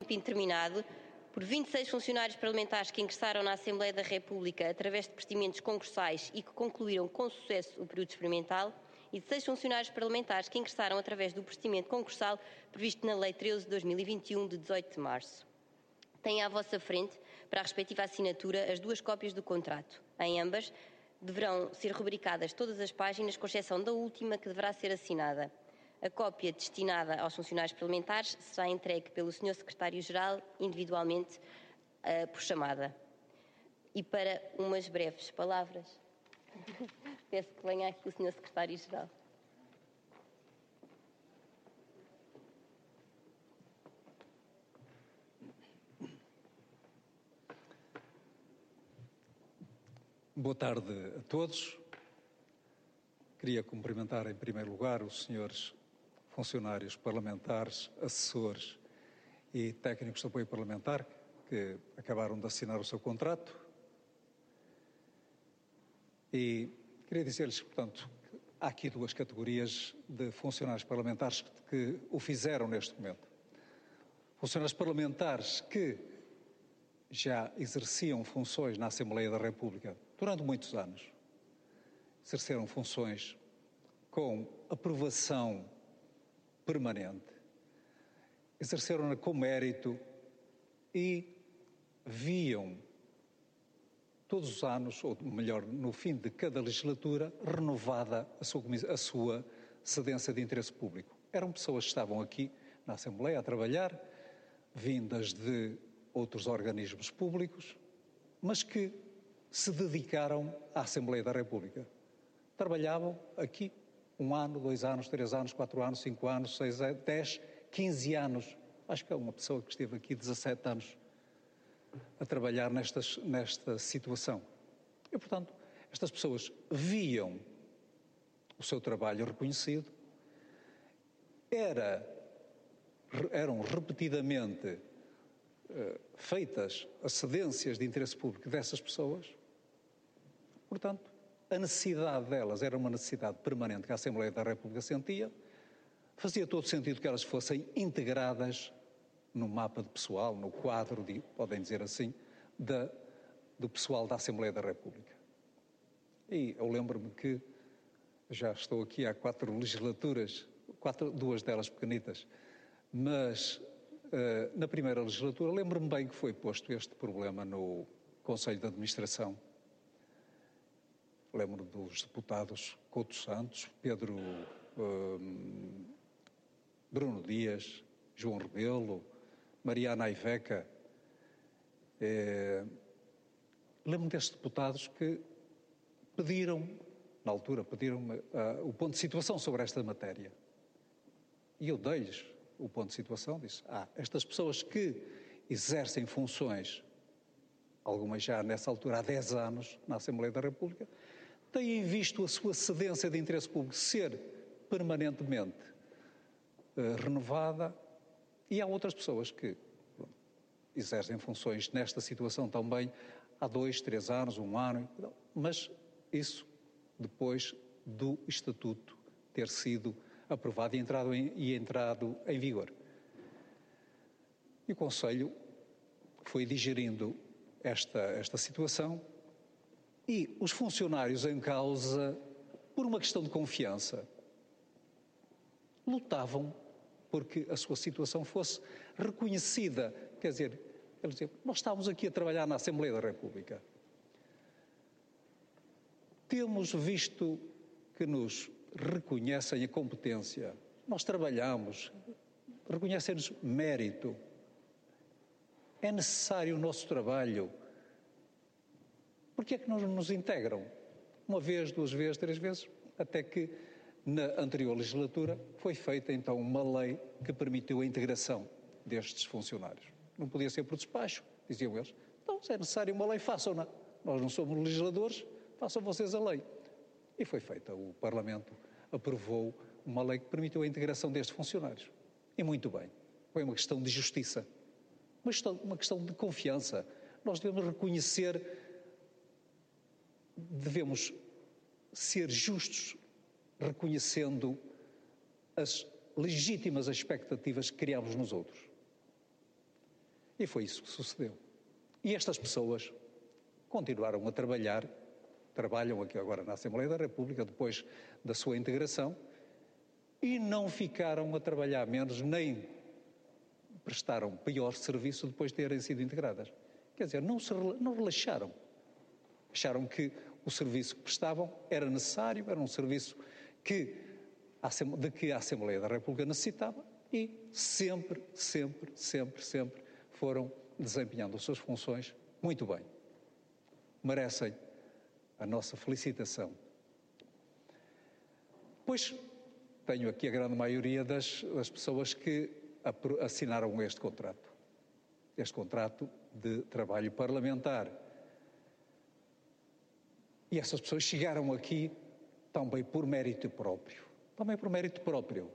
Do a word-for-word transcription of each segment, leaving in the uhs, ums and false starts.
tempo indeterminado por vinte e seis funcionários parlamentares que ingressaram na Assembleia da República através de procedimentos concursais e que concluíram com sucesso o período experimental, e de seis funcionários parlamentares que ingressaram através do procedimento concursal previsto na Lei treze de dois mil e vinte e um, de dezoito de março. Têm à vossa frente, para a respectiva assinatura, as duas cópias do contrato. Em ambas, deverão ser rubricadas todas as páginas, com exceção da última, que deverá ser assinada. A cópia destinada aos funcionários parlamentares será entregue pelo senhor Secretário-Geral individualmente uh, por chamada. E para umas breves palavras, peço que venha aqui o senhor Secretário-Geral. Boa tarde a todos. Queria cumprimentar em primeiro lugar os senhores funcionários parlamentares, assessores e técnicos de apoio parlamentar que acabaram de assinar o seu contrato. E queria dizer-lhes, portanto, que há aqui duas categorias de funcionários parlamentares que o fizeram neste momento. Funcionários parlamentares que já exerciam funções na Assembleia da República durante muitos anos. Exerceram funções com aprovação permanente, exerceram-na com mérito e viam todos os anos, ou melhor, no fim de cada legislatura, renovada a sua, a sua cedência de interesse público. Eram pessoas que estavam aqui na Assembleia a trabalhar, vindas de outros organismos públicos, mas que se dedicaram à Assembleia da República. Trabalhavam aqui um ano, dois anos, três anos, quatro anos, cinco anos, seis, dez, quinze anos. Acho que é uma pessoa que esteve aqui dezassete anos a trabalhar nestas, nesta situação. E, portanto, estas pessoas viam o seu trabalho reconhecido, era, eram repetidamente uh, feitas as cedências de interesse público dessas pessoas. Portanto, a necessidade delas era uma necessidade permanente que a Assembleia da República sentia, fazia todo sentido que elas fossem integradas no mapa de pessoal, no quadro, de, podem dizer assim, da, do pessoal da Assembleia da República. E eu lembro-me que já estou aqui há quatro legislaturas, quatro, duas delas pequenitas, mas uh, na primeira legislatura lembro-me bem que foi posto este problema no Conselho de Administração. Lembro dos deputados Couto Santos, Pedro um, Bruno Dias, João Rebelo, Mariana Aiveca. Eh, lembro destes deputados que pediram, na altura, pediram-me uh, o ponto de situação sobre esta matéria. E eu dei-lhes o ponto de situação, disse, ah, estas pessoas que exercem funções, algumas já nessa altura há dez anos, na Assembleia da República, têm visto a sua cedência de interesse público ser permanentemente uh, renovada, e há outras pessoas que pronto, exercem funções nesta situação também há dois, três anos, um ano, mas isso depois do Estatuto ter sido aprovado e entrado em, e entrado em vigor. E o Conselho foi digerindo esta, esta situação e os funcionários em causa, por uma questão de confiança, lutavam porque a sua situação fosse reconhecida. Quer dizer, eles diziam, nós estamos aqui a trabalhar na Assembleia da República. Temos visto que nos reconhecem a competência. Nós trabalhamos, reconhecem-nos mérito. É necessário o nosso trabalho. Por que é que não nos integram? Uma vez, duas vezes, três vezes, até que na anterior legislatura foi feita então uma lei que permitiu a integração destes funcionários. Não podia ser por despacho, diziam eles. Então, se é necessário uma lei, façam-na. Nós não somos legisladores, façam vocês a lei. E foi feita. O Parlamento aprovou uma lei que permitiu a integração destes funcionários. E muito bem. Foi uma questão de justiça. Uma questão, uma questão de confiança. Nós devemos reconhecer, devemos ser justos, reconhecendo as legítimas expectativas que criamos nos outros. E foi isso que sucedeu. E estas pessoas continuaram a trabalhar, trabalham aqui agora na Assembleia da República, depois da sua integração, e não ficaram a trabalhar menos, nem prestaram pior serviço depois de terem sido integradas. Quer dizer, não, se, não relaxaram. Acharam que o serviço que prestavam era necessário, era um serviço que, de que a Assembleia da República necessitava e sempre, sempre, sempre, sempre foram desempenhando as suas funções muito bem. Merecem a nossa felicitação. Pois tenho aqui a grande maioria das, das pessoas que assinaram este contrato, este contrato de trabalho parlamentar. E essas pessoas chegaram aqui também por mérito próprio, também por mérito próprio.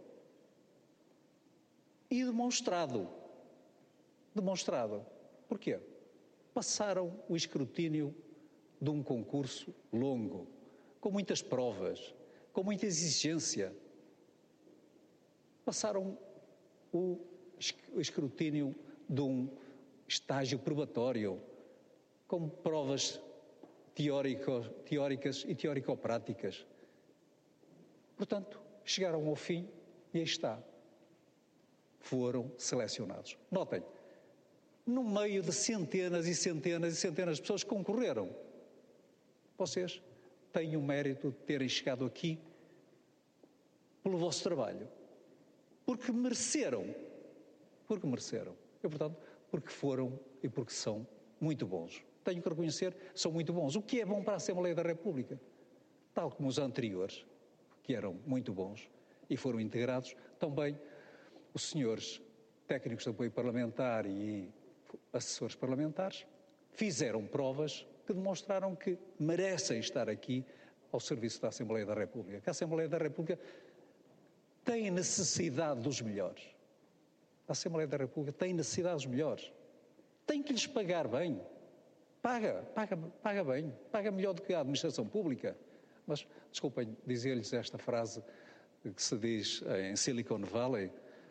E demonstrado, demonstrado. Porquê? Passaram o escrutínio de um concurso longo, com muitas provas, com muita exigência. Passaram o escrutínio de um estágio probatório, com provas teórico, teóricas e teórico-práticas. Portanto, chegaram ao fim e aí está. Foram selecionados. Notem, no meio de centenas e centenas e centenas de pessoas que concorreram, vocês têm o mérito de terem chegado aqui pelo vosso trabalho. Porque mereceram. Porque mereceram. E, portanto, porque foram e porque são muito bons. Tenho que reconhecer, são muito bons. O que é bom para a Assembleia da República? Tal como os anteriores, que eram muito bons e foram integrados, também os senhores técnicos de apoio parlamentar e assessores parlamentares fizeram provas que demonstraram que merecem estar aqui ao serviço da Assembleia da República. Que a Assembleia da República tem necessidade dos melhores. A Assembleia da República tem necessidade dos melhores. Tem que lhes pagar bem. Paga, paga, paga bem. Paga melhor do que a administração pública. Mas, desculpem dizer-lhes esta frase que se diz em Silicon Valley.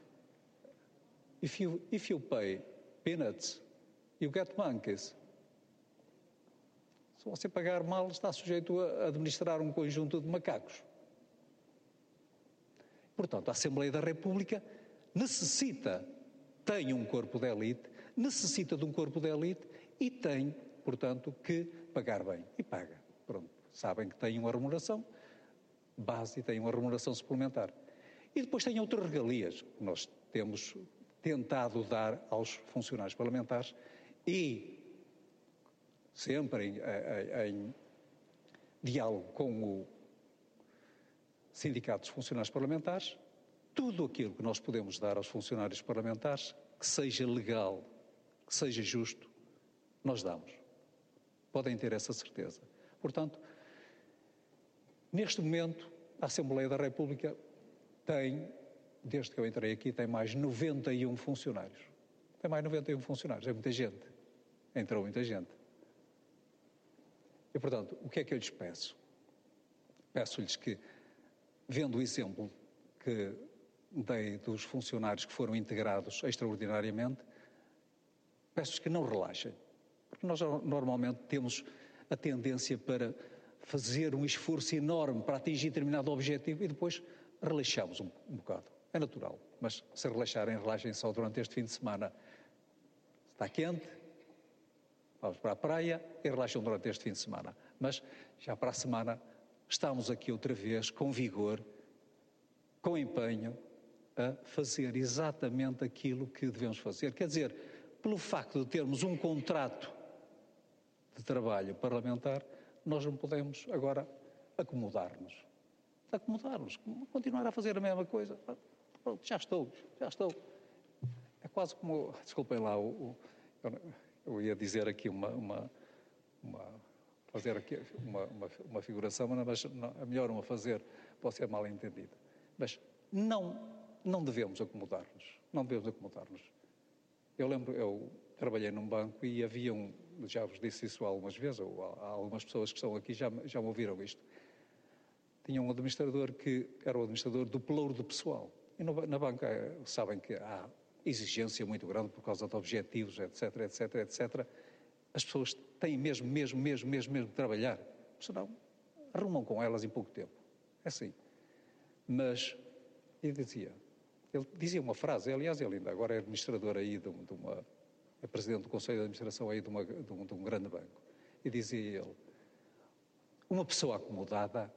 If you, if you pay peanuts, you get monkeys. Se você pagar mal, está sujeito a administrar um conjunto de macacos. Portanto, a Assembleia da República necessita, tem um corpo de elite, necessita de um corpo de elite e tem, portanto, que pagar bem. E paga. Pronto. Sabem que tem uma remuneração base e tem uma remuneração suplementar. E depois tem outras regalias que nós temos tentado dar aos funcionários parlamentares e sempre em, em, em diálogo com o Sindicato dos Funcionários Parlamentares, tudo aquilo que nós podemos dar aos funcionários parlamentares, que seja legal, que seja justo, nós damos. Podem ter essa certeza. Portanto, neste momento, a Assembleia da República tem, desde que eu entrei aqui, tem mais noventa e um funcionários. Tem mais noventa e um funcionários, é muita gente. Entrou muita gente. E, portanto, o que é que eu lhes peço? Peço-lhes que, vendo o exemplo que dei dos funcionários que foram integrados extraordinariamente, peço-lhes que não relaxem. Porque nós normalmente temos a tendência para fazer um esforço enorme para atingir determinado objetivo e depois relaxamos um, um bocado. É natural. Mas se relaxarem, relaxem só durante este fim de semana. Está quente, vamos para a praia e relaxam durante este fim de semana. Mas já para a semana estamos aqui outra vez com vigor, com empenho, a fazer exatamente aquilo que devemos fazer. Quer dizer, pelo facto de termos um contrato de trabalho parlamentar, nós não podemos agora acomodar-nos. Acomodar-nos, continuar a fazer a mesma coisa. Pronto, já estou, já estou. É quase como, desculpem lá, o, o, eu ia dizer aqui uma, uma, uma fazer aqui uma, uma, uma figuração, mas não, é melhor uma fazer, pode ser mal entendida. Mas não, não devemos acomodar-nos, não devemos acomodar-nos. Eu lembro, eu trabalhei num banco e havia um, já vos disse isso algumas vezes, ou há algumas pessoas que estão aqui já, já me ouviram isto. Tinha um administrador que era o administrador do pelouro de pessoal. E no, na banca sabem que há exigência muito grande por causa de objetivos, etc, etc, etcétera, as pessoas têm mesmo, mesmo, mesmo, mesmo, mesmo de trabalhar, senão arrumam com elas em pouco tempo. É assim. Mas, ele dizia, ele dizia uma frase, aliás, ele ainda agora é administrador aí de, de uma, é presidente do Conselho de Administração aí de, uma, de, um, de um grande banco, e dizia ele, uma pessoa acomodada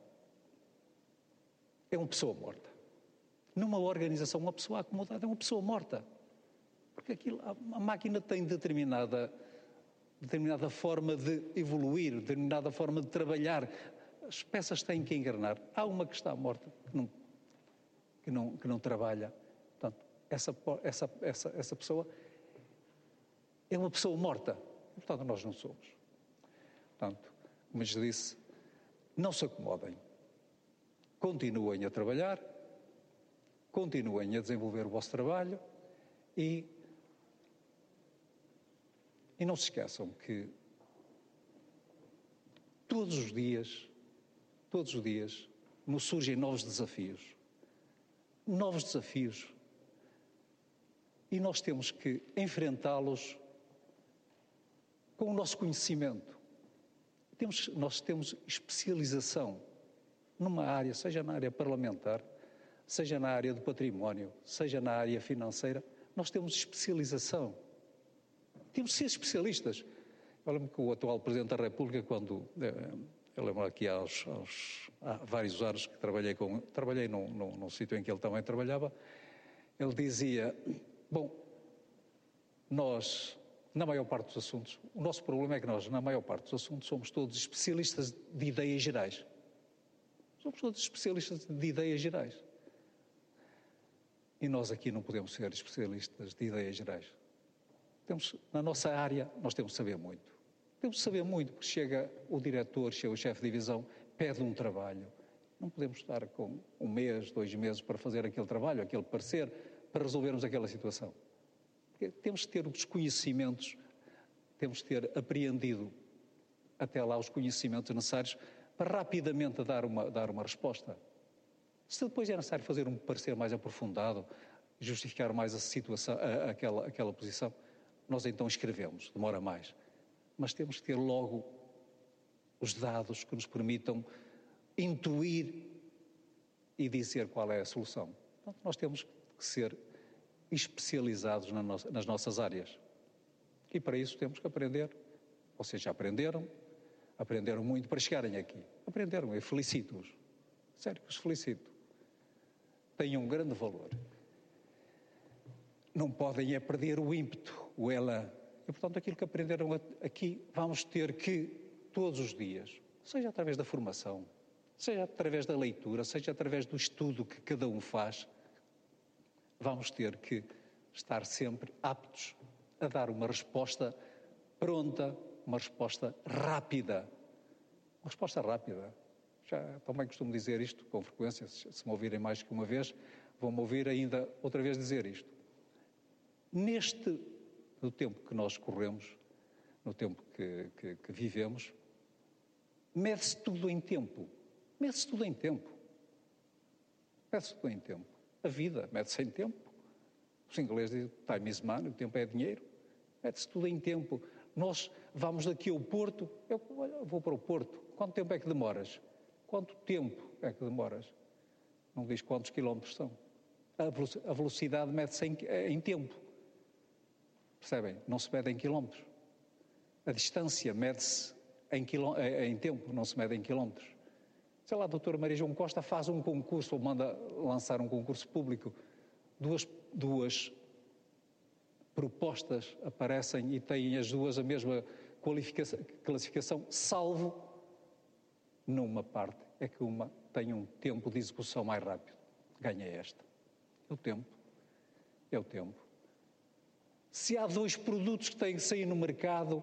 é uma pessoa morta. Numa organização, uma pessoa acomodada é uma pessoa morta. Porque aquilo, a máquina tem determinada, determinada forma de evoluir, determinada forma de trabalhar. As peças têm que encarnar. Há uma que está morta, que não, que não, que não trabalha. Portanto, essa, essa, essa, essa pessoa é uma pessoa morta. E, portanto, nós não somos. Portanto, como eu disse, não se acomodem. Continuem a trabalhar, continuem a desenvolver o vosso trabalho e, e não se esqueçam que todos os dias, todos os dias, nos surgem novos desafios. Novos desafios. E nós temos que enfrentá-los com o nosso conhecimento. Temos, nós temos especialização numa área, seja na área parlamentar, seja na área do património, seja na área financeira, nós temos especialização. Temos de ser especialistas. Eu lembro que o atual Presidente da República, quando, eu lembro aqui aos, aos, há vários anos que trabalhei com, trabalhei num, num, num sítio em que ele também trabalhava, ele dizia, bom, nós, na maior parte dos assuntos, o nosso problema é que nós, na maior parte dos assuntos, somos todos especialistas de ideias gerais. Somos todos especialistas de ideias gerais. E nós aqui não podemos ser especialistas de ideias gerais. Temos, na nossa área, nós temos de saber muito. Temos de saber muito, porque chega o diretor, chega o chefe de divisão, pede um trabalho. Não podemos estar com um mês, dois meses para fazer aquele trabalho, aquele parecer, para resolvermos aquela situação. Porque temos de ter os conhecimentos, temos de ter apreendido até lá os conhecimentos necessários para rapidamente dar uma, dar uma resposta. Se depois é necessário fazer um parecer mais aprofundado, justificar mais a situação, a, aquela, aquela posição, nós então escrevemos, demora mais. Mas temos que ter logo os dados que nos permitam intuir e dizer qual é a solução. Portanto, nós temos que ser especializados na no, nas nossas áreas. E para isso temos que aprender. Vocês já aprenderam, aprenderam muito para chegarem aqui. Aprenderam, eu felicito-os. Sério que os felicito. Têm um grande valor. Não podem é perder o ímpeto, o elan. E, portanto, aquilo que aprenderam aqui, vamos ter que, todos os dias, seja através da formação, seja através da leitura, seja através do estudo que cada um faz, vamos ter que estar sempre aptos a dar uma resposta pronta, uma resposta rápida. Uma resposta rápida. Já também costumo dizer isto com frequência, se me ouvirem mais que uma vez, vão-me ouvir ainda outra vez dizer isto. Neste, no tempo que nós corremos, no tempo que, que, que vivemos, mede-se tudo em tempo. Mede-se tudo em tempo. Mede-se tudo em tempo. A vida mede-se em tempo. Os ingleses dizem time is money, o tempo é dinheiro. Mede-se tudo em tempo. Nós vamos daqui ao Porto, eu vou para o Porto. Quanto tempo é que demoras? Quanto tempo é que demoras? Não diz quantos quilómetros são. A velocidade mede-se em, em tempo. Percebem? Não se mede em quilómetros. A distância mede-se em, quiló... em tempo, não se mede em quilómetros. Sei lá, a doutora Maria João Costa faz um concurso ou manda lançar um concurso público. Duas, duas propostas aparecem e têm as duas a mesma qualificação, classificação, salvo numa parte. É que uma tem um tempo de execução mais rápido. Ganha esta. É o tempo. É o tempo. Se há dois produtos que têm que sair no mercado,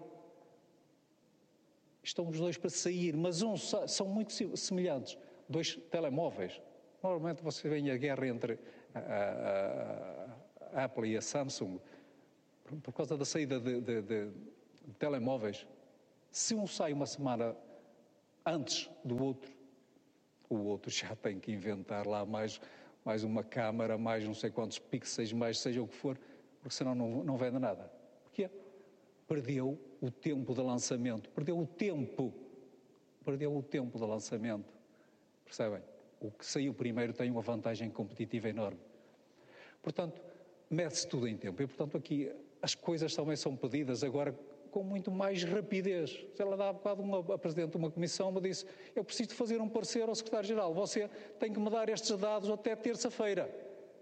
estão os dois para sair, mas uns são muito semelhantes. Dois telemóveis. Normalmente você vê a guerra entre a, a, a Apple e a Samsung por causa da saída de, de, de, de telemóveis. Se um sai uma semana antes do outro, o outro já tem que inventar lá mais, mais uma câmara, mais não sei quantos pixels, mais seja o que for, porque senão não, não vende nada. Porquê? Perdeu o tempo de lançamento, perdeu o tempo, perdeu o tempo de lançamento. Percebem? O que saiu primeiro tem uma vantagem competitiva enorme. Portanto, mede-se tudo em tempo e, portanto, aqui as coisas também são pedidas agora com muito mais rapidez. Ela dá há bocado, uma, a Presidente de uma comissão me disse, eu preciso fazer um parecer ao Secretário-Geral, você tem que me dar estes dados até terça-feira.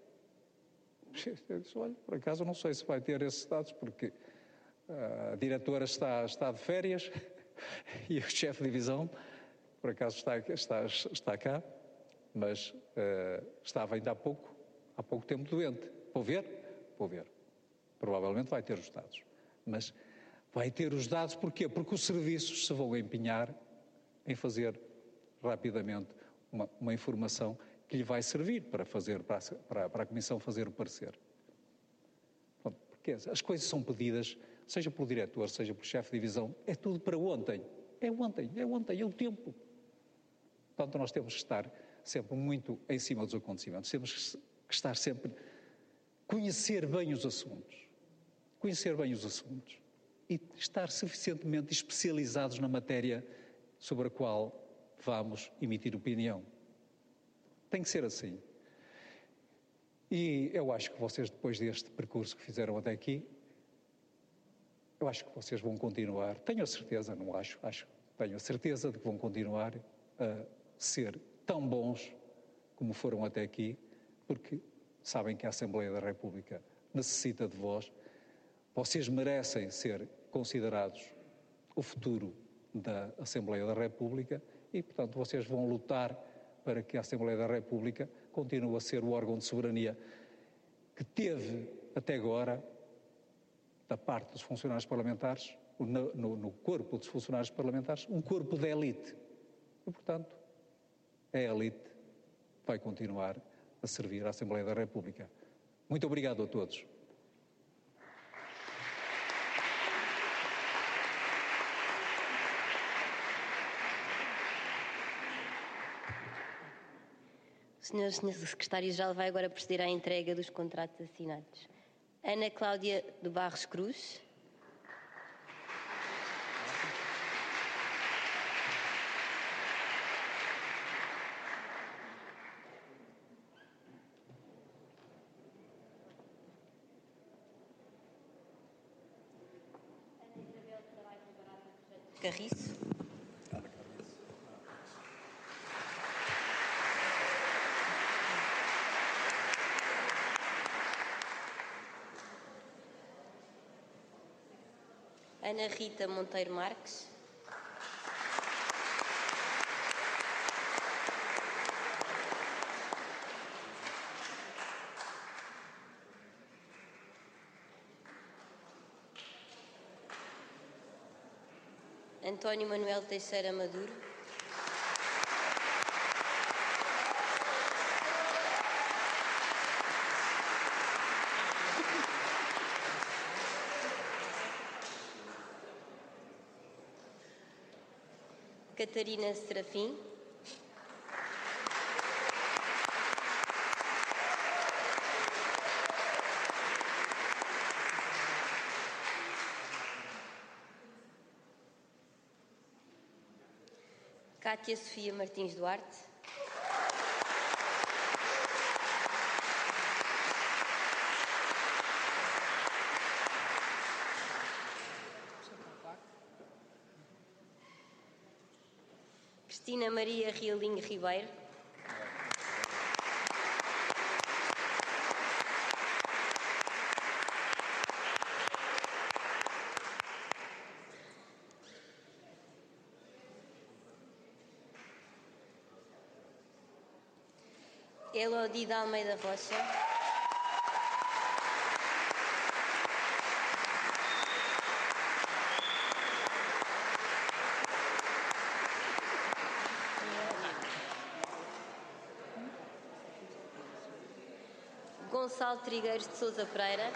Eu disse, olha, por acaso não sei se vai ter esses dados, porque a diretora está, está de férias e o chefe de divisão, por acaso, está, está, está cá, mas uh, estava ainda há pouco, há pouco tempo doente. Vou ver? Vou ver. Provavelmente vai ter os dados. Mas vai ter os dados porquê? Porque os serviços se vão empenhar em fazer rapidamente uma, uma informação que lhe vai servir para, fazer, para, para, para a Comissão fazer o parecer. Pronto, porque as coisas são pedidas, seja pelo diretor, seja pelo chefe de divisão, é tudo para ontem. É ontem, é ontem, é o tempo. Portanto, nós temos que estar sempre muito em cima dos acontecimentos, temos que estar sempre, conhecer bem os assuntos, conhecer bem os assuntos e estar suficientemente especializados na matéria sobre a qual vamos emitir opinião. Tem que ser assim. E eu acho que vocês, depois deste percurso que fizeram até aqui, eu acho que vocês vão continuar, tenho a certeza, não acho, acho, tenho a certeza de que vão continuar a ser tão bons como foram até aqui, porque sabem que a Assembleia da República necessita de vós. Vocês merecem ser considerados o futuro da Assembleia da República e, portanto, vocês vão lutar para que a Assembleia da República continue a ser o órgão de soberania que teve até agora, da parte dos funcionários parlamentares, no, no, no corpo dos funcionários parlamentares, um corpo de elite. E, portanto, a elite vai continuar a servir à Assembleia da República. Muito obrigado a todos. O senhor, senhor Secretário-Geral vai agora proceder à entrega dos contratos assinados. Ana Cláudia de Barros Cruz. Carriço. Ana Rita Monteiro Marques. António Manuel Teixeira Maduro. Catarina Serafim. Cátia Sofia Martins Duarte. Cristina Maria Realinho Ribeiro. Elodie de Almeida Rocha. Gonçalo Trigueiros de Sousa Pereira.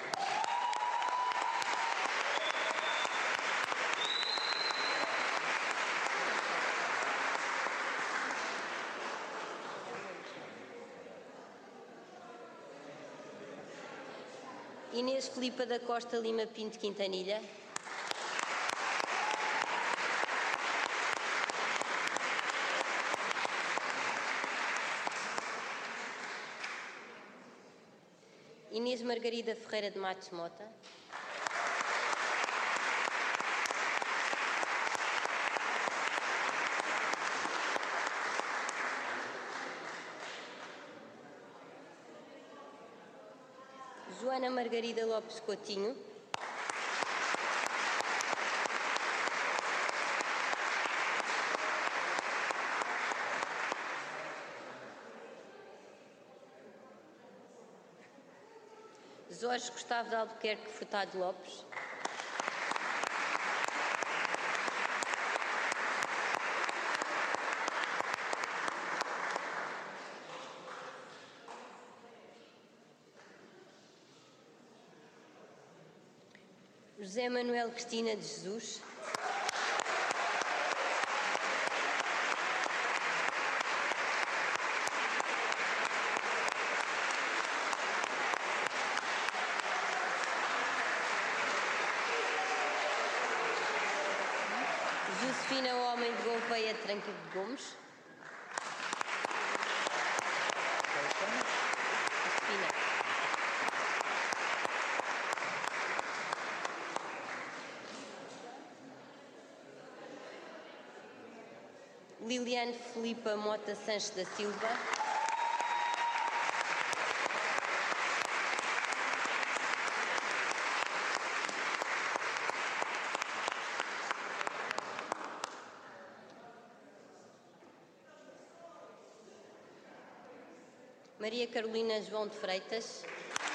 Inês Filipa da Costa Lima Pinto Quintanilha. Inês Margarida Ferreira de Matos Mota. Joana Margarida Lopes Coutinho. Jorge Gustavo de Albuquerque Furtado Lopes. José Manuel Cristina de Jesus. Josefina Homem de Gouveia Tranca de Gomes. Josefina. Liliane Filipa Mota Sanches da Silva. Maria Carolina João de Freitas.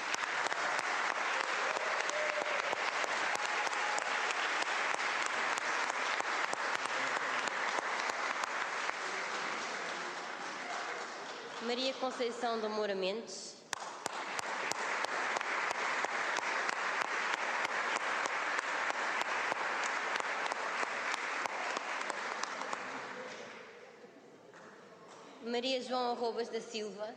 Maria Conceição de Moura Mendes. Maria João Arrobas da Silva.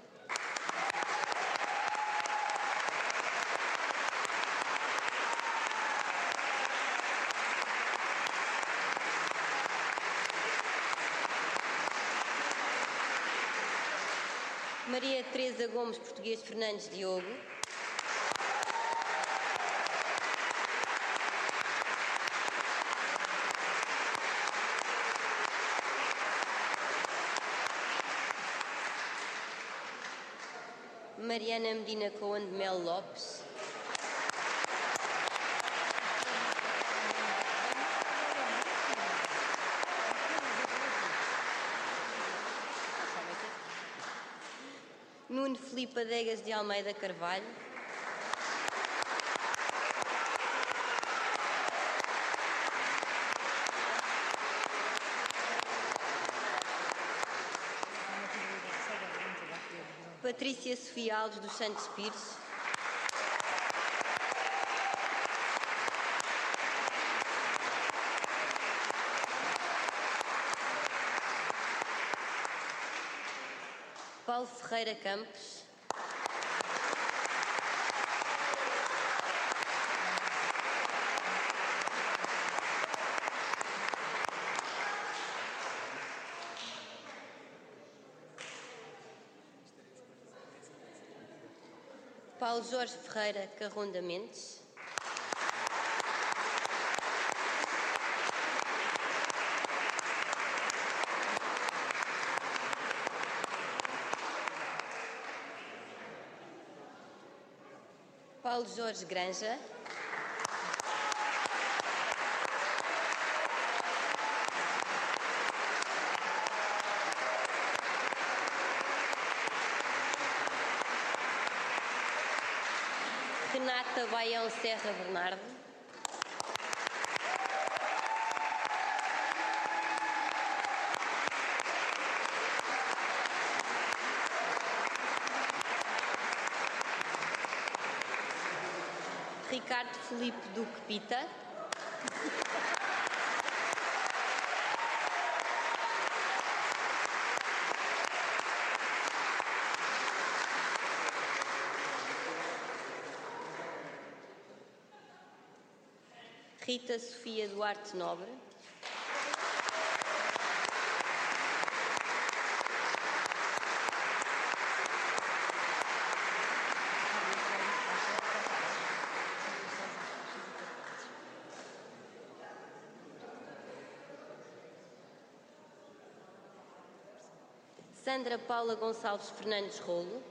Maria Teresa Gomes Português Fernandes Diogo. Mariana Medina Coan de Melo Lopes. Nuno Filipe Adegas de Almeida Carvalho. Patrícia Sofia Alves dos Santos Pires. Paulo Ferreira Campos. Paulo Jorge Ferreira Carronda Mendes. Paulo Jorge Granja. Renata Baião Serra Bernardo. Ricardo Filipe Duque Pita. Rita Sofia Duarte Nobre. Sandra Paula Gonçalves Fernandes Rolo.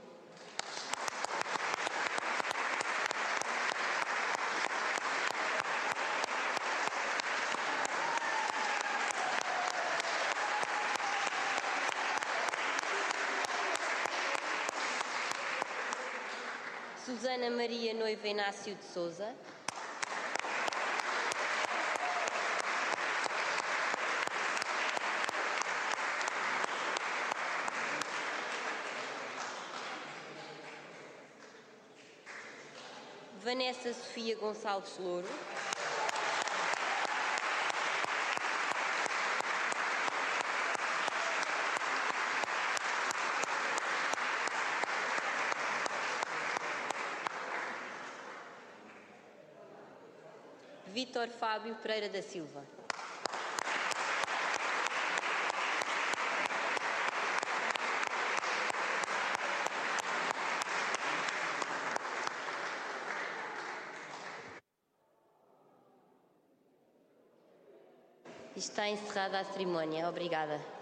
Susana Maria Noiva Inácio de Souza. Vanessa Sofia Gonçalves Louro. Vítor Fábio Pereira da Silva. Está encerrada a cerimónia. Obrigada.